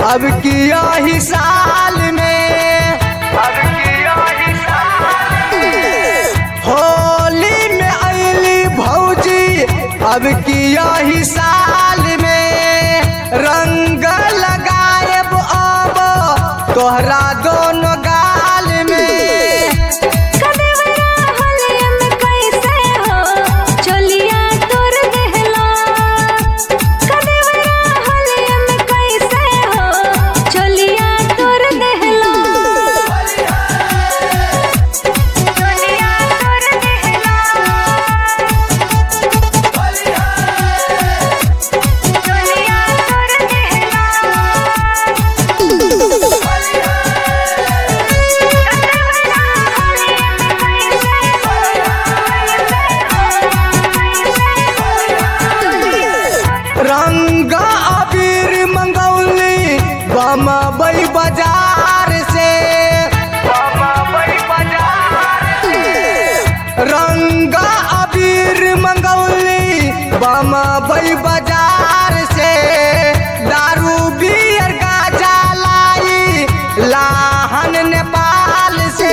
अब किया ही साल में, होली में अली भौजी अब किया ही साल में, रंग लगाएब अब तोहरा दोनों गाल में। रंगा अबीर मंगौली बम्बई बाजार से, रंगा अबीर मंगौली बम्बई बाजार से, दारू बियर गाजा लाई लाहन नेपाल से।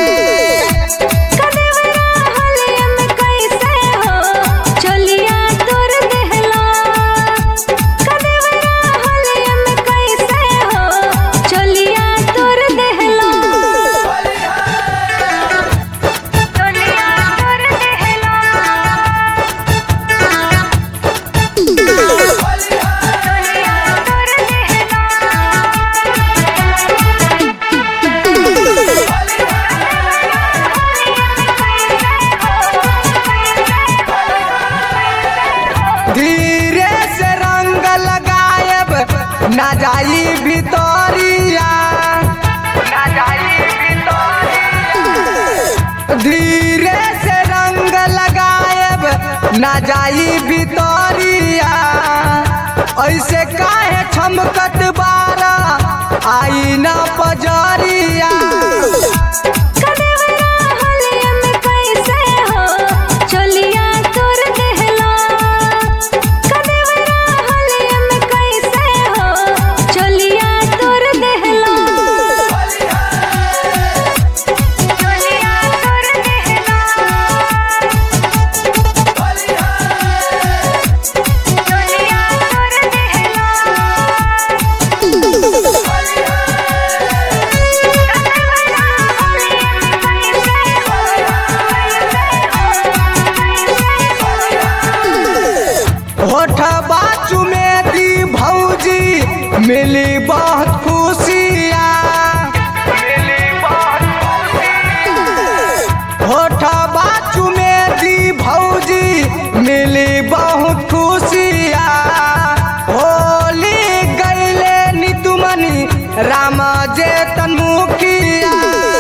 धीरे से रंग लगाएब ना जाई भितरिया, धीरे से रंग लगाएब ना जाई भितरिया, ऐसे काहे छमकत बारा आई ना पजरिया। होठबा चुमेदी भौजी मिली बहुत खुशियाँ, होठबा चुमेदी भौजी मिली बहुत खुशियाँ, होली गईले नितुमनी राम जे तन मुखिया।